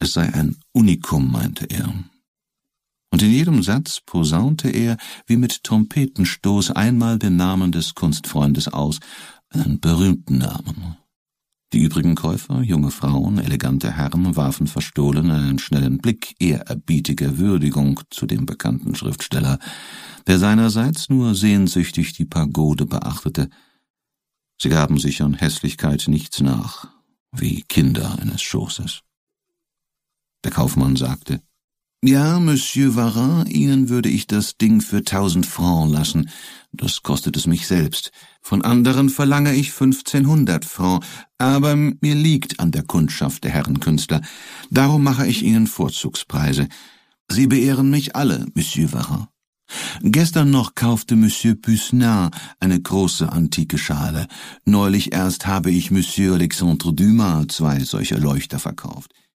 Es sei ein Unikum, meinte er. Und in jedem Satz posaunte er, wie mit Trompetenstoß, einmal den Namen des Kunstfreundes aus, einen berühmten Namen. Die übrigen Käufer, junge Frauen, elegante Herren, warfen verstohlen einen schnellen Blick ehrerbietiger Würdigung zu dem bekannten Schriftsteller, der seinerseits nur sehnsüchtig die Pagode beachtete. Sie gaben sich an Hässlichkeit nichts nach, wie Kinder eines Schoßes. Der Kaufmann sagte: »Ja, Monsieur Varin, Ihnen würde ich das Ding für 1000 Francs lassen. Das kostet es mich selbst. Von anderen verlange ich 1500 Francs, aber mir liegt an der Kundschaft der Herrenkünstler. Darum mache ich Ihnen Vorzugspreise. Sie beehren mich alle, Monsieur Varin. Gestern noch kaufte Monsieur Busnard eine große antike Schale. Neulich erst habe ich Monsieur Alexandre Dumas 2 solcher Leuchter verkauft.